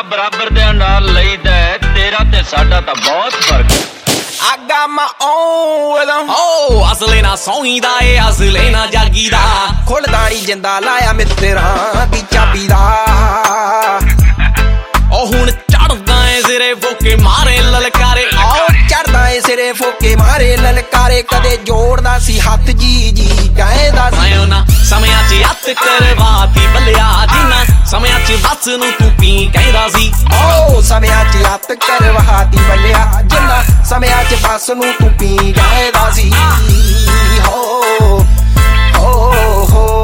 ਤਾਂ ਬਰਾਬਰ ਦੇ ਨਾਲ ਲਈਦਾ, ਤੇਰਾ ਤੇ ਸਾਡਾ ਤਾਂ ਬਹੁਤ ਫਰਕ ਹੈ। I got my own rhythm. Oh, ਅਸਲੇ ਨਾ ਸੌਂਹੀਦਾ ਏ ਅਸਲੇ ਨਾ ਜਾਗੀਦਾ, ਖੁੱਲਦਾ ਨੀ ਜਿੰਦਾ ਲਾਇਆ ਮਿੱਤਰਾਂ ਦੀ ਚਾਬੀ ਦਾ। ਉਹ ਹੁਣ ਚੜਦਾ ਏ ਸਿਰੇ ਫੋਕੇ ਮਾਰੇ ਲਲਕਾਰੇ, ਚੜਦਾ ਏ ਸਿਰੇ ਫੋਕੇ ਮਾਰੇ ਲਲਕਾਰੇ। ਕਦੇ ਜੋੜਦਾ ਸੀ ਹੱਥ ਜੀ ਜੀ ਕਹਿੰਦਾ ਸੀ ਨਾ ਸਮਿਆਂ 'ਚ ਹੱਥ ਕਰਵਾਤੀ ਬੱਲਿਆ, ਜਿੰਨਾ ਸਮਿਆਂ 'ਚ ਬੱਸ ਨੂੰ ਤੂੰ ਪੀ ਕਹਿੰਦਾ ਸੀ। ਸਮਿਆਂ 'ਚ ਹੱਥ ਕਰਵਾਤੀ ਬੱਲਿਆ, ਜਿੰਨਾ ਸਮਿਆਂ 'ਚ ਬੱਸ ਨੂੰ ਤੂੰ ਪੀ ਕਹਿੰਦਾ ਸੀ। ਹੋ ਹੋ ਹੋ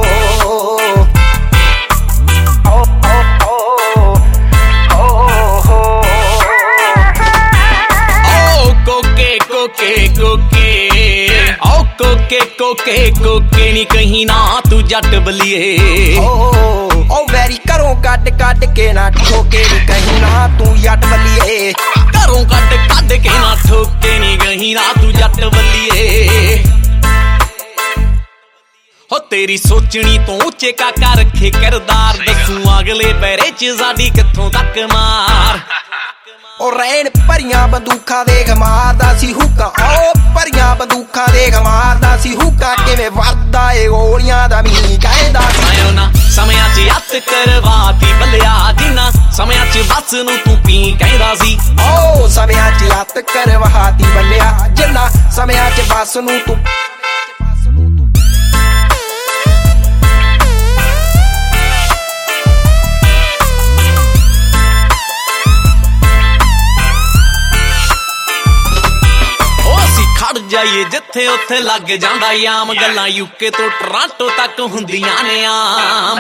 ਕੋਕੇ ਨੀ ਕਹੀਂ ਨਾ ਤੂੰ ਜੱਟ ਬਲੀਏ। ਓ ਵੈਰੀ ਘਰੋਂ ਕੱਢ ਕੱਢ ਕੇ ਨਾ ਠੋਕੇ ਨੀ ਕਹੀਂ ਨਾ ਤੂੰ ਜੱਟ ਬਲੀਏ। ਘਰੋਂ ਕੱਢ ਕੱਢ ਕੇ ਨਾ ਠੋਕੇ ਨੀ ਕਹੀਂ ਨਾ ਤੂੰ ਜੱਟ ਬਲੀਏ। ਹੋ ਤੇਰੀ ਸੋਚਣੀ ਤੋਂ ਉੱਚੇ ਕਾਕਾ ਰੱਖੇ ਕਿਰਦਾਰ, ਦੱਸੂ ਅਗਲੇ ਪੈਰੇ 'ਚ ਸਾਡੀ ਕਿੱਥੋਂ ਤੱਕ ਮਾਰ। ਉਹ ਰੈਣ ਭਰੀਆਂ ਬੰਦੂਕਾਂ ਦੇਖ ਮਾਰਦਾ ਸੀ ਹੁੱਕਾ, ਓ ਭਰੀਆਂ ਬੰਦੂਕਾਂ ਦੇਖ ਮਾਰਦਾ ਸੀ ਹੁੱਕਾ। ਕਿਵੇਂ ਵਰਦਾ ਏ ਗੋਲੀਆਂ ਦਾ ਮੀਂਹ ਕਹਿੰਦਾ ਸੀ। ਨਾ ਸਮਿਆਂ 'ਚ ਹੱਥ ਕਰਵਾਤੀ ਬੱਲਿਆ, ਜਿੰਨਾ ਸਮਿਆਂ 'ਚ ਬੱਸ ਨੂੰ ਤੂੰ ਪੀ ਕਹਿੰਦਾ ਸੀ। ਸਮਿਆਂ 'ਚ ਹੱਥ ਕਰਵਾਤੀ ਬੱਲਿਆ, ਜਿੰਨਾ ਸਮਿਆਂ 'ਚ ਬੱਸ ਨੂੰ ਤੂੰ। ਖੜ ਜਾਈਏ ਜਿੱਥੇ ਉੱਥੇ ਲੱਗ ਜਾਂਦਾ ਆਮ ਗੱਲਾਂ, ਯੂਕੇ ਤੋਂ ਟੋਰਾਂਟੋ ਤੱਕ ਹੁੰਦੀਆਂ ਨੇ ਆਮ।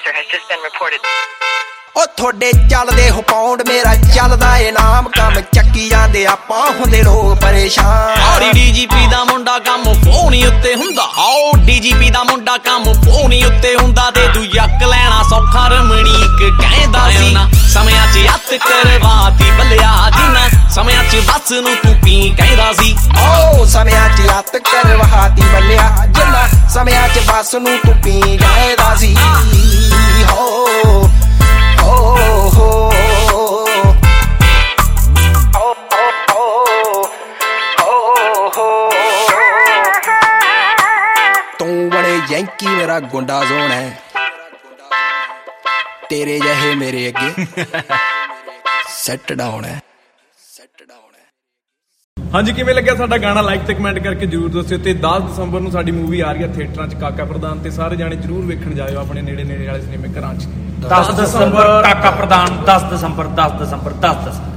ਉਹ ਤੁਹਾਡੇ ਚੱਲਦੇ ਹੋ ਪਾਉਂਡ, ਮੇਰਾ ਚੱਲਦਾ ਏ ਨਾਮ। ਕੰਮ ਚੱਕੀ ਜਾਂਦੇ ਆਪਾਂ ਹੁੰਦੇ ਲੋਕ ਪਰੇਸ਼ਾਨ। ਡੀਜੀਪੀ ਦਾ ਮੁੰਡਾ ਕੰਮ ਫੋਨ ਉੱਤੇ ਹੁੰਦਾ, ਡੀਜੀਪੀ ਦਾ ਮੁੰਡਾ ਕੰਮ ਫੋਨ ਉੱਤੇ ਹੁੰਦਾ। ਤੇ ਤੂੰ ਯੱਕ ਲੈਣਾ ਸੌਖਾ ਰਮਣੀਕ ਕਹਿੰਦਾ ਸੀ। ਸਮਿਆਂ 'ਚ ਹੱਥ ਕਰਵਾਤੀ ਬੱਲਿਆ, ਜਿੰਨਾ ਸਮਿਆਂ 'ਚ ਬੱਸ ਨੂੰ ਤੂੰ ਪੀ ਕਹਿੰਦਾ ਸੀ। ਸਮਿਆਂ 'ਚ ਹੱਥ ਕਰਵਾਤੀ ਬੱਲਿਆ, ਜਿੰਨਾ ਸਮਿਆਂ 'ਚ ਬੱਸ ਨੂੰ ਤੂੰ ਪੀ ਕਹਿੰਦਾ ਸੀ। ਹੋ ਤੂੰ ਬੜੇ ਯੈਂਕੀ ਮੇਰਾ ਗੁੰਡਾ ਜ਼ੋਨ ਹੈ, ਤੇਰੇ ਜਿਹੇ ਮੇਰੇ ਅੱਗੇ ਸੈੱਟ ਡਾਊਨ ਹੈ। ਹਾਂਜੀ, ਕਿਵੇਂ ਲੱਗਿਆ ਸਾਡਾ ਗਾਣਾ? ਲਾਈਕ ਤੇ ਕਮੈਂਟ ਕਰਕੇ ਜਰੂਰ ਦੱਸਿਓ। ਤੇ 10 ਦਸੰਬਰ ਨੂੰ ਸਾਡੀ ਮੂਵੀ ਆ ਰਹੀ ਹੈ ਥੀਏਟਰਾਂ 'ਚ, ਕਾਕਾ ਪ੍ਰਧਾਨ। ਤੇ ਸਾਰੇ ਜਾਣੇ ਜਰੂਰ ਵੇਖਣ ਜਾਇਓ ਆਪਣੇ ਨੇੜੇ ਨੇੜੇ ਵਾਲੇ ਸਿਨੇਮੇ ਘਰਾਂ 'ਚ। 10 ਦਸੰਬਰ ਕਾਕਾ ਪ੍ਰਧਾਨ, 10 ਦਸੰਬਰ 10 ਦਸੰਬਰ 10 ਦਸੰਬਰ।